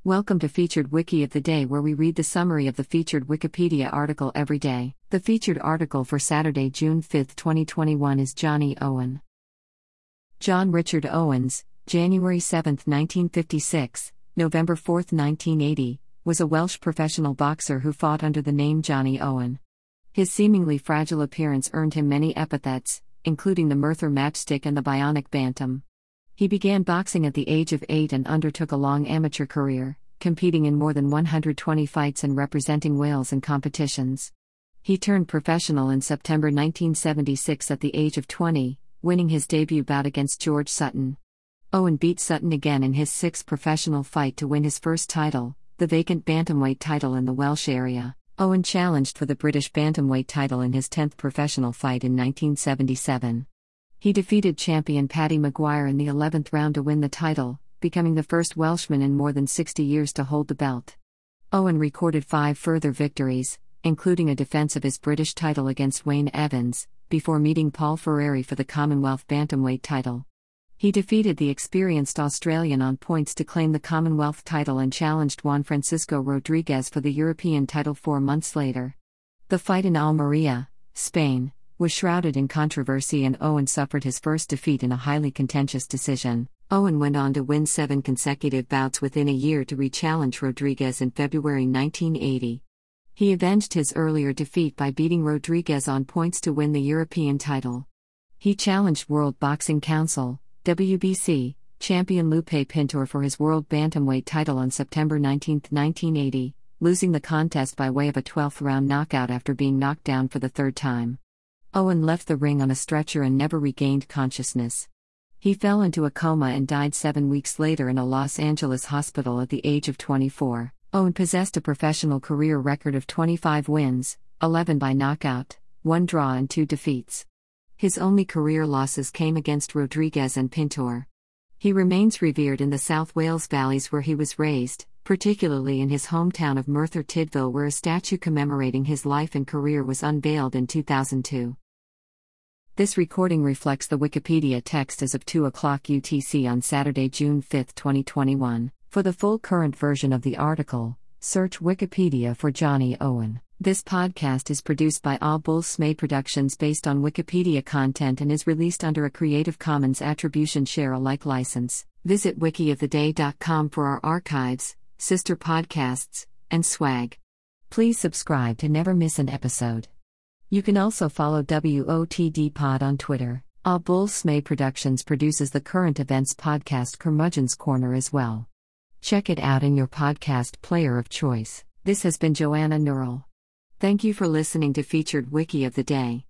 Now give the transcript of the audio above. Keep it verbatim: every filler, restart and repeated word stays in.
Welcome to Featured Wiki of the Day, where we read the summary of the featured Wikipedia article every day. The featured article for Saturday, June fifth, twenty twenty-one is Johnny Owen. John Richard Owens, January seventh, nineteen fifty-six, November fourth, nineteen eighty, was a Welsh professional boxer who fought under the name Johnny Owen. His seemingly fragile appearance earned him many epithets, including the Merthyr Matchstick and the Bionic Bantam. He began boxing at the age of eight and undertook a long amateur career, competing in more than one hundred twenty fights and representing Wales in competitions. He turned professional in September nineteen seventy-six at the age of twenty, winning his debut bout against George Sutton. Owen beat Sutton again in his sixth professional fight to win his first title, the vacant bantamweight title in the Welsh area. Owen challenged for the British bantamweight title in his tenth professional fight in nineteen seventy-seven. He defeated champion Paddy Maguire in the eleventh round to win the title, becoming the first Welshman in more than sixty years to hold the belt. Owen recorded five further victories, including a defense of his British title against Wayne Evans, before meeting Paul Ferreri for the Commonwealth bantamweight title. He defeated the experienced Australian on points to claim the Commonwealth title and challenged Juan Francisco Rodriguez for the European title four months later. The fight in Almería, Spain, was shrouded in controversy, and Owen suffered his first defeat in a highly contentious decision. Owen went on to win seven consecutive bouts within a year to re-challenge Rodriguez in February nineteen eighty. He avenged his earlier defeat by beating Rodriguez on points to win the European title. He challenged World Boxing Council, W B C, champion Lupe Pintor for his World Bantamweight title on September nineteenth, nineteen eighty, losing the contest by way of a twelfth round knockout after being knocked down for the third time. Owen left the ring on a stretcher and never regained consciousness. He fell into a coma and died seven weeks later in a Los Angeles hospital at the age of twenty-four. Owen possessed a professional career record of twenty-five wins, eleven by knockout, one draw and two defeats. His only career losses came against Rodriguez and Pintor. He remains revered in the South Wales valleys where he was raised, particularly in his hometown of Merthyr Tydfil, where a statue commemorating his life and career was unveiled in two thousand two. This recording reflects the Wikipedia text as of two o'clock U T C on Saturday, June fifth, twenty twenty-one. For the full current version of the article, search Wikipedia for Johnny Owen. This podcast is produced by All Bulls Smay Productions based on Wikipedia content and is released under a Creative Commons Attribution Share Alike license. Visit wiki of the day dot com for our archives, sister podcasts, and swag. Please subscribe to never miss an episode. You can also follow W O T D Pod on Twitter. All Bulls Smay Productions produces the current events podcast Curmudgeon's Corner as well. Check it out in your podcast player of choice. This has been Joanna Neural. Thank you for listening to Featured Wiki of the Day.